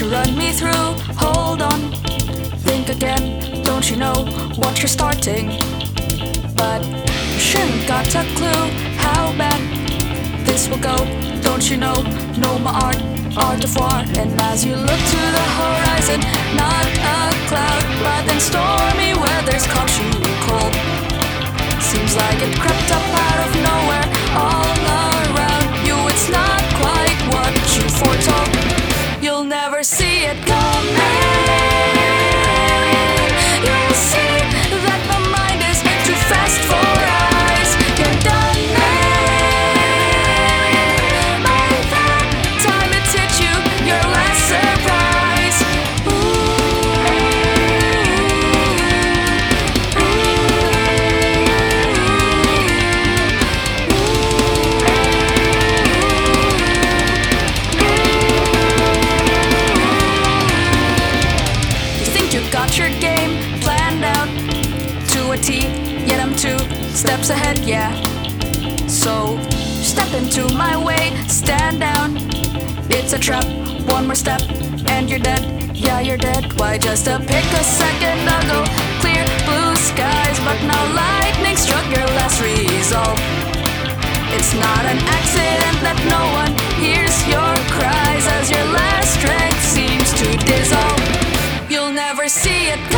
run me through. Hold on, think again. Don't you know what you're starting? But you shouldn't got a clue how bad this will go. Don't you know my art of war. And as you look to the horizon, not a cloud, but then stormy weather's caught you cold. Seems like it crept up out of nowhere, all around you. It's not quite what you foretold. You'll never see it coming. You'll see that my mind is too fast for eyes. You're done. By the time it's hit you, your last surprise. Got your game planned out to a T, yet I'm 2 steps ahead, yeah. So step into my way, stand down. It's a trap, one more step and you're dead. Yeah, you're dead. Why, just to pick a second ago, clear blue skies, but now lightning struck your last resolve. It's not an accident that no one hears your cries as your last strength seems to dissolve. You'll never see it.